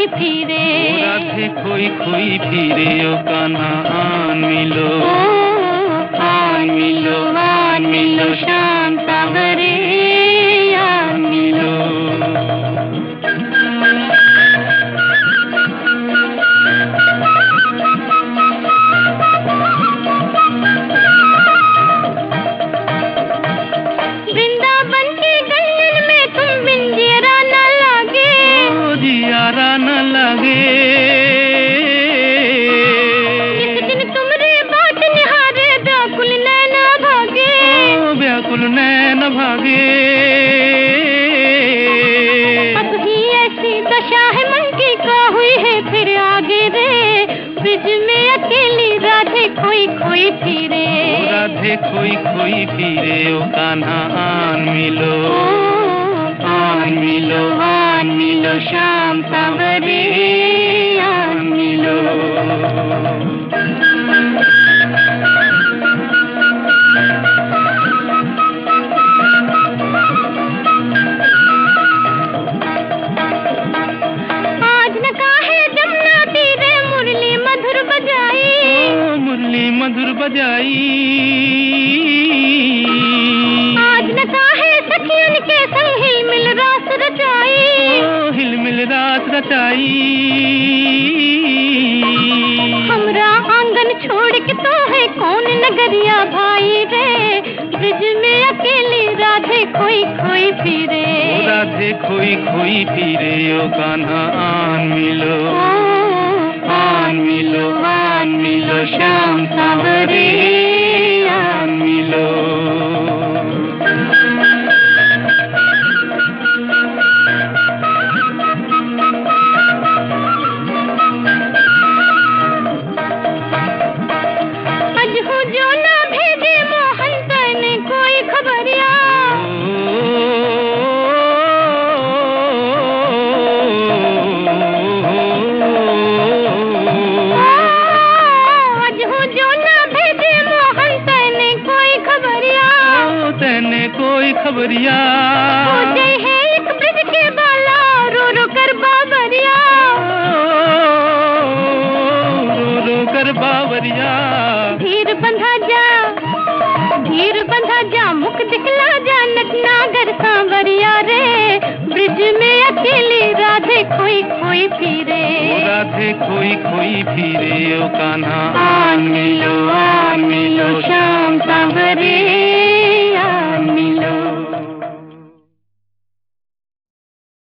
फिरे। राधे खोई खोई फिरे ओ कान्हा आन मिलो, आन मिलो, आन मिलो श्याम सावरे आन मिलो। वृंदावन की गलियन में तुम बिन जियरा न लागे, ओ जियारा न लगे। जिस दिन तुमरे बाट निहारे व्याकुल नैन भागे, ओ व्याकुल नैन भागे। अब ही ऐसी दशा है मन की, का हुई है फिर आगे रे। ब्रिज में अकेली राधे खोई खोई फिरे। राधे खोई खोई फिरे ओ कान्हा आन मिलो, आन मिलो, आन मिलो श्याम सावरे आन मिलो। आज न काहे जमुना तीरे मुरली मधुर बजाई, ओ मुरली मधुर बजाई। आज न काहे सखियन के संग हिलमिल रास रचाई, ओ हिलमिल रात रचाई। हमरा आंगन छोड़ के तो है कौन नगरिया भाई रे। ब्रिज में अकेली राधे खोई खोई फिरे। राधे खोई खोई फिरे ओ कान्हा आन मिलो, आन मिलो, आन मिलो श्याम सावरे आन मिलो। अजहू जो ना भेजे मोहन तने कोई खबरिया, अजहू जो ना भेजे मोहन तने कोई खबरिया। तने कोई खबरिया, हो जाए है एक ब्रिज के बाला रो रो कर बाबरिया। रो रो कर बावरिया। धीर बंधा जा, धीर बंधा जा, मुख दिखला जा नटनागर सांवरिया रे। ब्रिज में अकेली राधे खोई खोई फिरे। राधे खोई खोई फिरे ओ कान्हा आन मिलो, आन मिलो श्याम सावरे